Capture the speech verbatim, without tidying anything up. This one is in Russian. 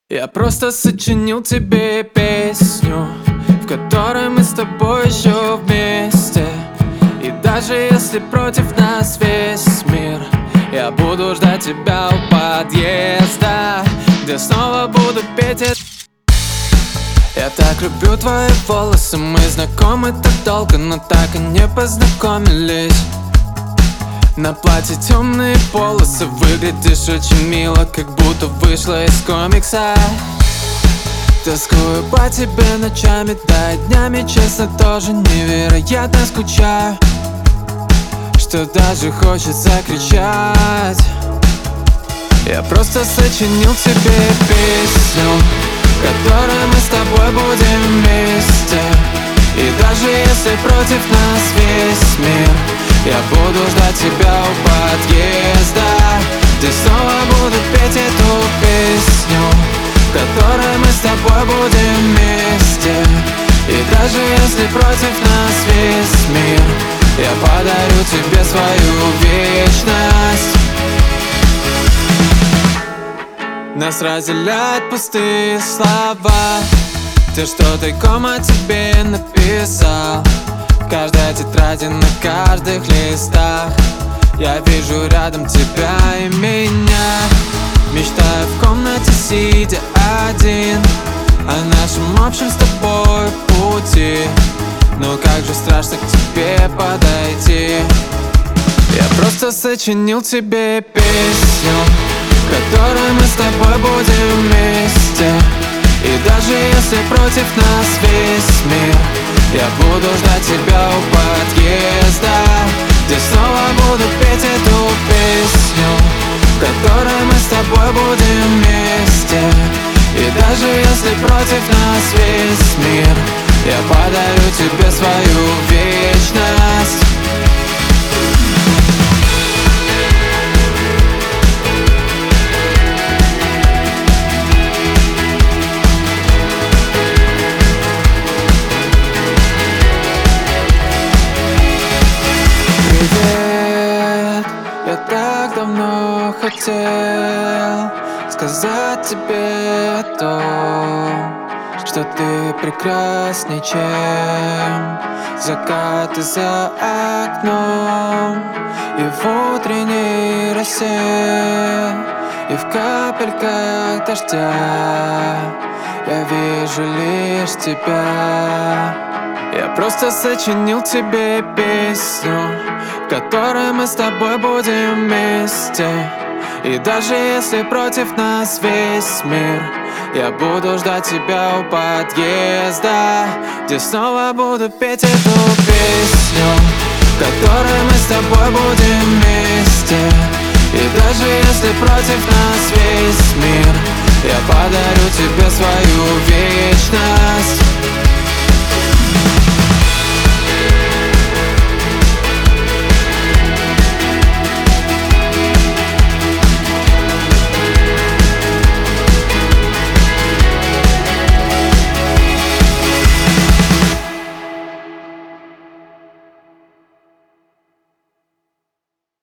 Я просто сочинил тебе песню, в которой мы с тобой еще вместе. И даже если против нас весь мир, я буду ждать тебя у подъезда, где снова буду петь это. Я так люблю твои волосы, мы знакомы так долго, но так и не познакомились. На платье темные полосы, выглядишь очень мило, как будто вышла из комикса. Тоскую по тебе ночами, да и днями, честно, тоже невероятно скучаю, что даже хочется кричать. Я просто сочинил тебе песню, в которой мы с тобой будем вместе. И даже если против нас весь мир, я буду ждать тебя у подъезда, где снова буду петь эту песню, в которой мы с тобой будем вместе. И даже если против нас весь мир, я подарю тебе свою вечность. Нас разделяют пустые слова, ты что тайком о тебе написал в каждой тетради, на каждых листах. Я вижу рядом тебя и меня, мечтаю в комнате сидя один о нашем общем с тобой пути. Но как же страшно к тебе подойти. Я просто сочинил тебе песню, в которой мы с тобой будем вместе. И даже если против нас весь мир, я буду ждать тебя у подъезда, где снова буду петь эту песню, в которой мы с тобой будем вместе. И даже если против нас весь мир, я подарю тебе свою вечность. Привет, я так давно хотел сказать тебе о том, что ты прекрасней, чем закаты за окном. И в утренней росе, и в капельках дождя я вижу лишь тебя. Я просто сочинил тебе песню, в которой мы с тобой будем вместе. И даже если против нас весь мир, я буду ждать тебя у подъезда, где снова буду петь эту песню, в которой мы с тобой будем вместе. И даже если против нас весь мир, я подарю тебе свою вечность.